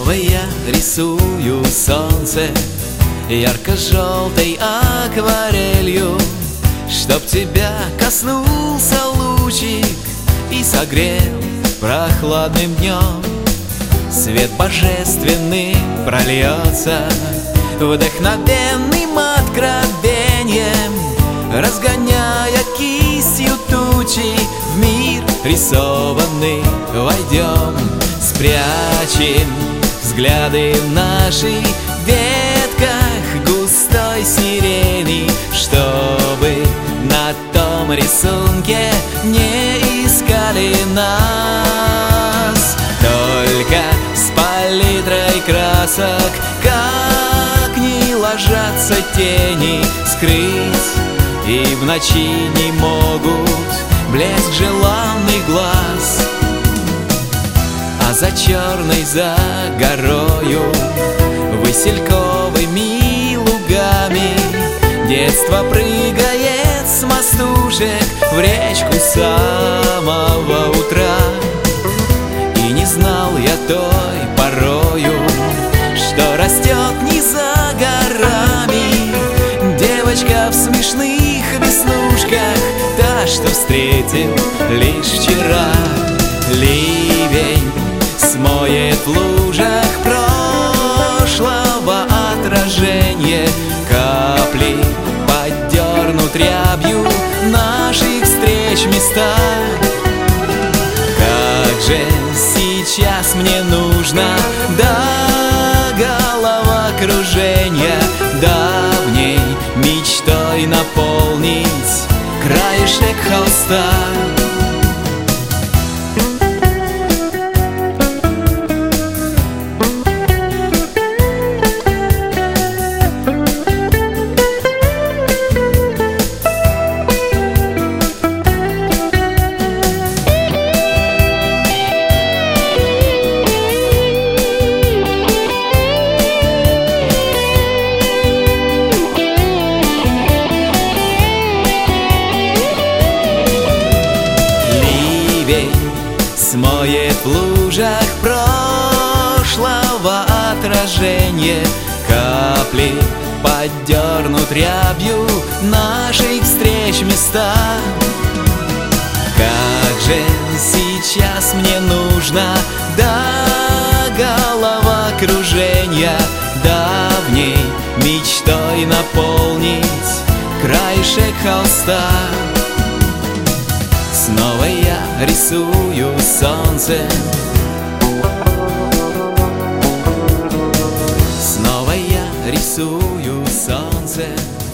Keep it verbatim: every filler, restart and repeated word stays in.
Снова я рисую солнце ярко-желтой акварелью, чтоб тебя коснулся лучик и согрел прохладным днем. Свет божественный прольется вдохновенным откровением, разгоняя кистью тучи, в мир рисованный войдем. Спрячем взгляды в наших ветках густой сирени, чтобы на том рисунке не искали нас. Только с палитрой красок, как ни ложатся тени, скрыть и в ночи не могут блеск желанных глаз. А за черной, за горою, васильковыми лугами детство прыгает с мостушек в речку с самого утра. И не знал я той порою, что растет не за горами девочка в смешных веснушках, та, что встретил лишь вчера. Ливень смоет в лужах прошлого отражение, капли поддернут рябью наших встреч места. Как же сейчас мне нужно до головокружения давней мечтой наполнить краешек холста. Смоет в лужах прошлого отражение, капли поддернут рябью наших встреч места. Как же сейчас мне нужно до головокружения давней мечтой наполнить краешек холста. Снова я рисую солнце, снова я рисую солнце.